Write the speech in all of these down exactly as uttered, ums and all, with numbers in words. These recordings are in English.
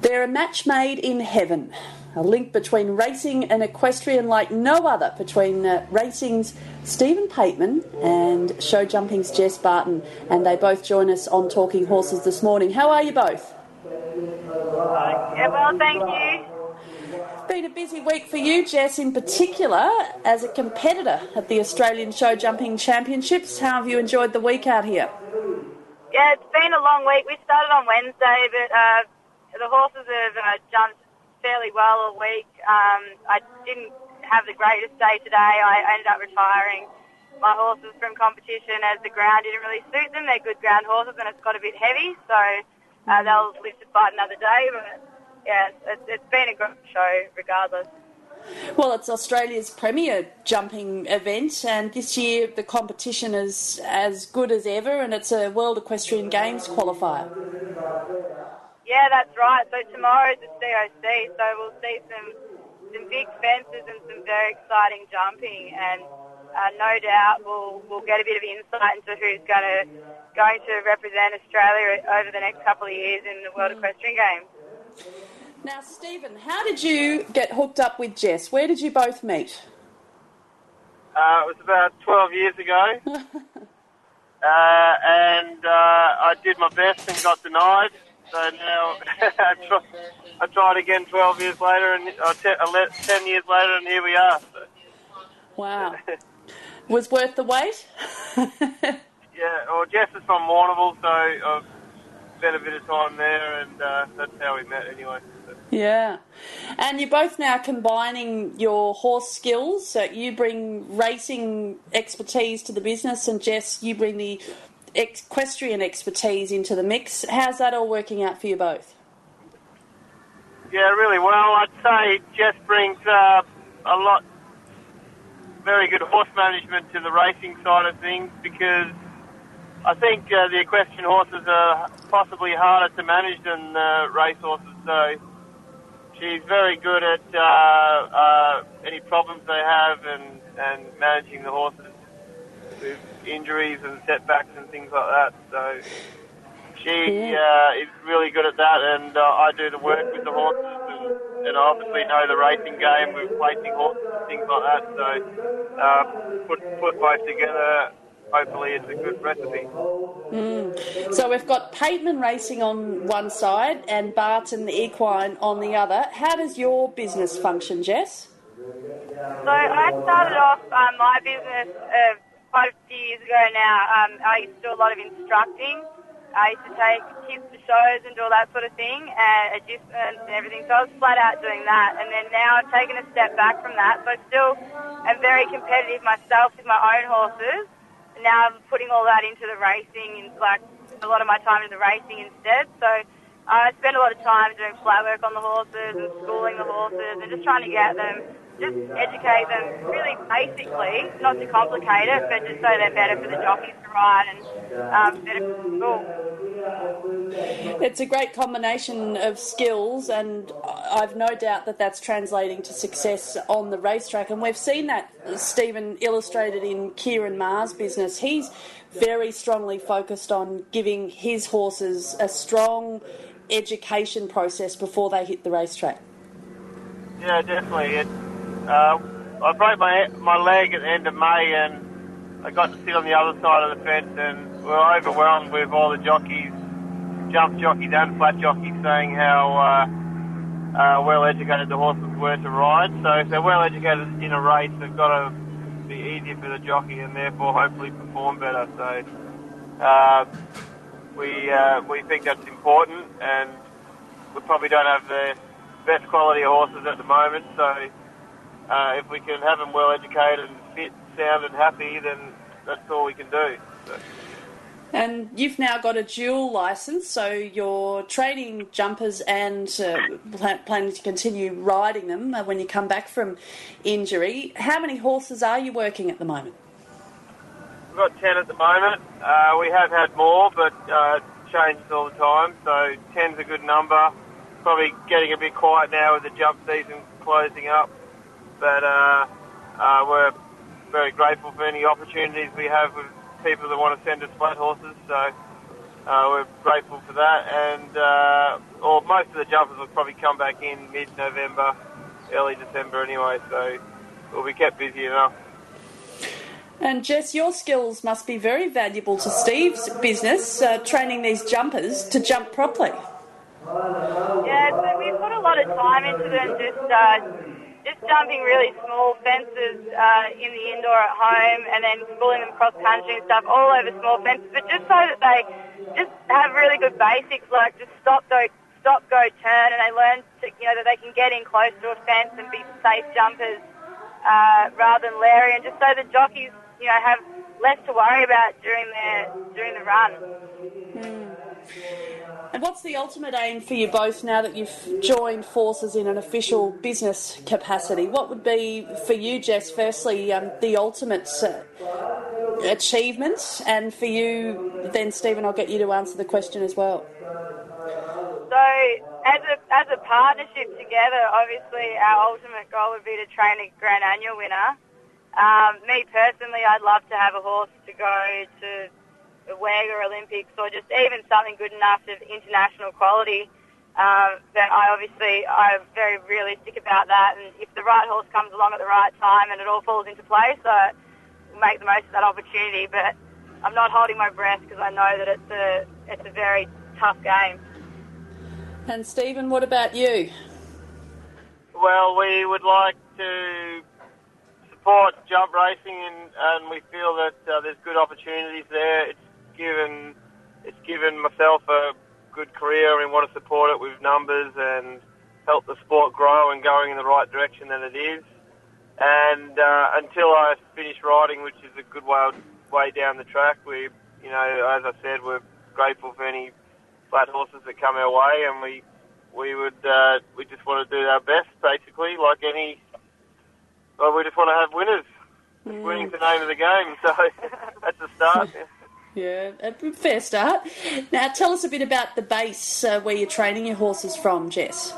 They're a match made in heaven, a link between racing and equestrian like no other, between uh, racing's Stephen Pateman and show jumping's Jess Barton, and they both join us on Talking Horses this morning. How are you both? Yeah, well, thank you. Been a busy week for you, Jess, in particular, as a competitor at the Australian Show Jumping Championships. How have you enjoyed the week out here? Yeah, it's been a long week. We started on Wednesday, but uh, the horses have uh, jumped fairly well all week. Um, I didn't have the greatest day today. I ended up retiring my horses from competition as the ground didn't really suit them. They're good ground horses and it's got a bit heavy, so uh, they'll live to fight another day. But yeah, it's, it's been a good show regardless. Well, it's Australia's premier jumping event, and this year the competition is as good as ever, and it's a World Equestrian Games qualifier. Yeah, that's right. So tomorrow's the C O C, so we'll see some some big fences and some very exciting jumping, and uh, no doubt we'll we'll get a bit of insight into who's going to going to represent Australia over the next couple of years in the World Equestrian Games. Now, Stephen, how did you get hooked up with Jess? Where did you both meet? Uh, it was about twelve years ago, uh, and uh, I did my best and got denied. So now I, try, I tried again twelve years later, and uh, ten years later, and here we are. So. Wow. Was worth the wait? Yeah, well, Jess is from Warrnambool, so I've spent a bit of time there, and uh, that's how we met anyway. So. Yeah. And you're both now combining your horse skills. So you bring racing expertise to the business, and Jess, you bring the equestrian expertise into the mix. How's that all working out for you both? Yeah, really well. I'd say Jess brings uh, a lot, very good horse management to the racing side of things, because I think uh, the equestrian horses are possibly harder to manage than uh, race horses. So she's very good at uh, uh, any problems they have and, and managing the horses with injuries and setbacks and things like that. So she uh, is really good at that, and uh, I do the work with the horses, and, and I obviously know the racing game with placing horses and things like that. So uh, put put both together, hopefully it's a good recipe. Mm. So we've got Pateman Racing on one side and Barton the Equine on the other. How does your business function, Jess? So I started off um, my business uh, quite a few years ago now. Um, I used to do a lot of instructing. I used to take kids to shows and do all that sort of thing, and adjustments and everything. So I was flat out doing that. And then now I've taken a step back from that. So I still am very competitive myself with my own horses. And now I'm putting all that into the racing, and like a lot of my time into the racing instead. So I spend a lot of time doing flat work on the horses and schooling the horses and just trying to get them, just educate them really basically, not to complicate it, but just so they're better for the jockeys to ride and um, better for the school. It's a great combination of skills, and I've no doubt that that's translating to success on the racetrack. And we've seen that, Stephen, illustrated in Kieran Maher's business. He's very strongly focused on giving his horses a strong education process before they hit the racetrack. Yeah, definitely. It, uh, I broke my my leg at the end of May, and I got to sit on the other side of the fence, and we were overwhelmed with all the jockeys, jump jockeys and flat jockeys, saying how uh, uh, well educated the horses were to ride. So if they're well educated in a race, they've got to be easier for the jockey, and therefore hopefully perform better. So uh, we uh, we think that's important, and we probably don't have the best quality of horses at the moment. So uh, if we can have them well educated and fit, sound and happy, then that's all we can do. So. And you've now got a dual licence, so you're training jumpers and uh, plan- planning to continue riding them uh, when you come back from injury. How many horses are you working at the moment? We've got ten at the moment. Uh, we have had more, but uh, it changes all the time, so ten's a good number. Probably getting a bit quiet now with the jump season closing up, but uh, uh, we're very grateful for any opportunities we have with people that want to send us flat horses, so uh, we're grateful for that. And uh, or most of the jumpers will probably come back in mid-November, early December anyway, so we'll be kept busy enough. And Jess, your skills must be very valuable to Steve's business, uh, training these jumpers to jump properly. Yeah, so we put a lot of time into them, just uh, just jumping really small fences uh, in the indoor at home, and then schooling them cross country and stuff all over small fences, but just so that they just have really good basics, like just stop, go, stop, go, turn, and they learn to, you know, that they can get in close to a fence and be safe jumpers uh, rather than Larry, and just so the jockeys, you know, have less to worry about during their during the run. Mm. And what's the ultimate aim for you both now that you've joined forces in an official business capacity? What would be for you, Jess, firstly, um, the ultimate uh, achievement, and for you then, Stephen, I'll get you to answer the question as well. So as a as a partnership together, obviously our ultimate goal would be to train a Grand Annual winner. Um, me personally, I'd love to have a horse to go to the W E G or Olympics, or just even something good enough of international quality. Um, but I obviously, I'm very realistic about that, and if the right horse comes along at the right time and it all falls into place, so we'll make the most of that opportunity. But I'm not holding my breath because I know that it's a, it's a very tough game. And Stephen, what about you? Well, we would like to support jump racing, and, and we feel that uh, there's good opportunities there. It's given it's given myself a good career, and want to support it with numbers and help the sport grow and going in the right direction that it is. And uh, until I finish riding, which is a good way way down the track, we, you know, as I said, we're grateful for any flat horses that come our way, and we we would uh, we just want to do our best, basically, like any. Well, we just want to have winners. Mm. Winning's the name of the game, so that's the start. Yeah, a fair start. Now, tell us a bit about the base uh, where you're training your horses from, Jess.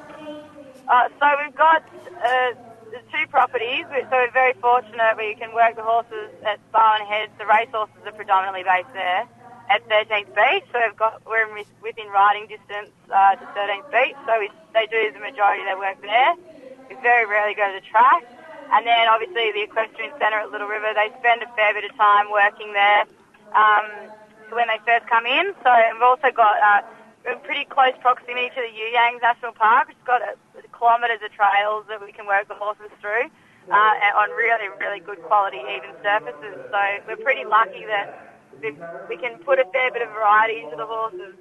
Uh, so we've got uh, the two properties, so we're very fortunate where you can work the horses at Barwon Heads. The race horses are predominantly based there at thirteenth Beach, so we've got, we're within riding distance uh, to thirteenth Beach, so we, they do the majority of their work there. We very rarely go to the track. And then obviously the Equestrian Centre at Little River, they spend a fair bit of time working there um, when they first come in. So we've also got uh, a pretty close proximity to the Yuyang National Park. It's got a, a kilometres of trails that we can work the horses through uh, on really, really good quality even surfaces. So we're pretty lucky that we can put a fair bit of variety into the horses.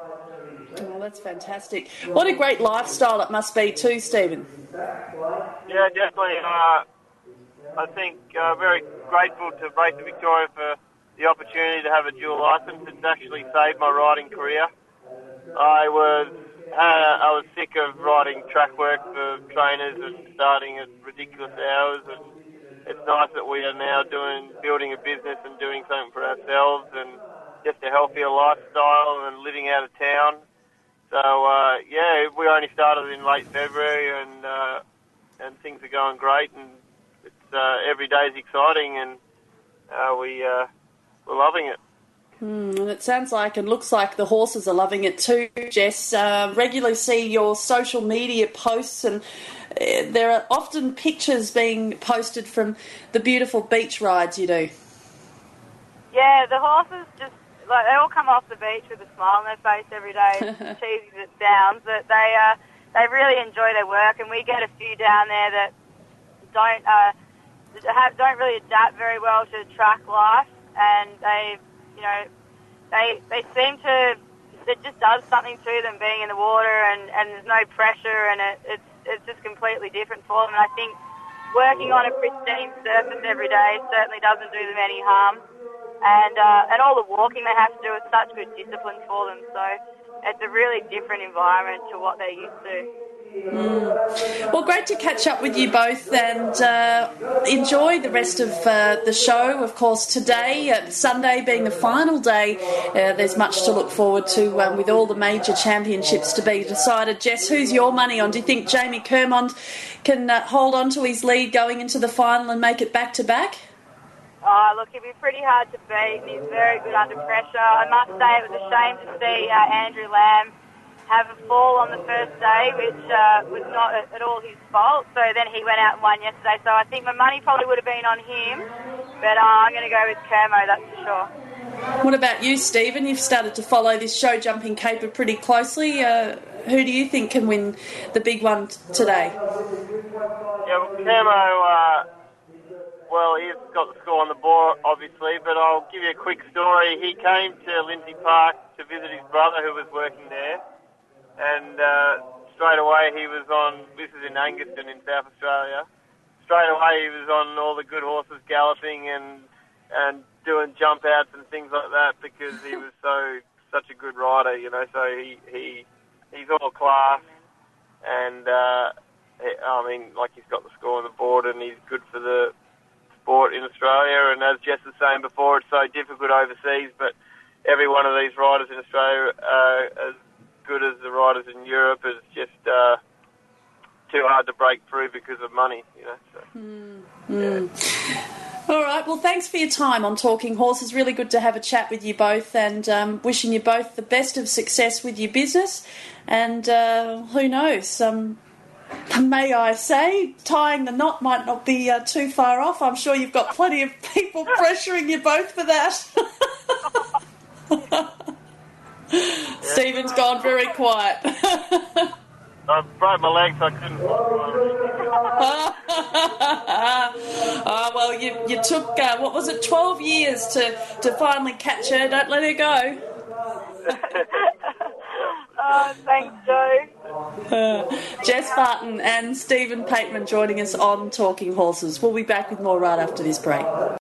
Oh, that's fantastic. What a great lifestyle it must be too, Stephen. Yeah, definitely. Uh, I think uh, very grateful to Racing Victoria for the opportunity to have a dual licence. It's actually saved my riding career. I was uh, I was sick of riding track work for trainers and starting at ridiculous hours. And it's nice that we are now doing building a business and doing something for ourselves, and just a healthier lifestyle and living out of town. So, uh, yeah, we only started in late February, and uh, and things are going great, and it's uh, every day is exciting, and uh, we, uh, we're loving it. Mm, and it sounds like and looks like the horses are loving it too, Jess. Uh, regularly see your social media posts, and uh, there are often pictures being posted from the beautiful beach rides you do. Yeah, the horses just, like, they all come off the beach with a smile on their face every day, cheesy as it sounds, but they uh, they really enjoy their work, and we get a few down there that don't uh, have, don't really adapt very well to track life, and they, you know, they they seem to, it just does something to them being in the water, and, and there's no pressure, and it, it's it's just completely different for them. And I think working on a pristine surface every day certainly doesn't do them any harm. And uh, and all the walking they have to do is such good discipline for them. So it's a really different environment to what they're used to. Mm. Well, great to catch up with you both, and uh, enjoy the rest of uh, the show. Of course, today, uh, Sunday being the final day, uh, there's much to look forward to um, with all the major championships to be decided. Jess, who's your money on? Do you think Jamie Kermond can uh, hold on to his lead going into the final and make it back to back? Oh, look, he'd be pretty hard to beat, and he's very good under pressure. I must say it was a shame to see uh, Andrew Lamb have a fall on the first day, which uh, was not at all his fault. So then he went out and won yesterday. So I think my money probably would have been on him, but uh, I'm going to go with Kermo, that's for sure. What about you, Stephen? You've started to follow this show jumping caper pretty closely. Uh, who do you think can win the big one t- today? Yeah, well, Kermo, uh, well, he's got the score on the board, obviously, but I'll give you a quick story. He came to Lindsay Park to visit his brother who was working there, and uh, straight away he was on, this is in Angaston in South Australia, straight away he was on all the good horses galloping and and doing jump outs and things like that because he was so such a good rider, you know, so he, he he's all class, and uh, I mean, like, he's got the score on the board and he's good for the sport in Australia, and as Jess was saying before, it's so difficult overseas, but every one of these riders in Australia are as good as the riders in Europe. It's just uh, too hard to break through because of money, you know. So, mm. Yeah. Mm. All right, well, thanks for your time on Talking Horses. Really good to have a chat with you both, and um, wishing you both the best of success with your business. And uh, who knows, um, may I say, tying the knot might not be uh, too far off. I'm sure you've got plenty of people pressuring you both for that. Stephen's gone very quiet. I broke my legs, so I couldn't. Oh, well, you you took, uh, what was it, twelve years to, to finally catch her. Don't let her go. Oh, thanks, Joe. Uh, Jess Barton and Stephen Pateman joining us on Talking Horses. We'll be back with more right after this break.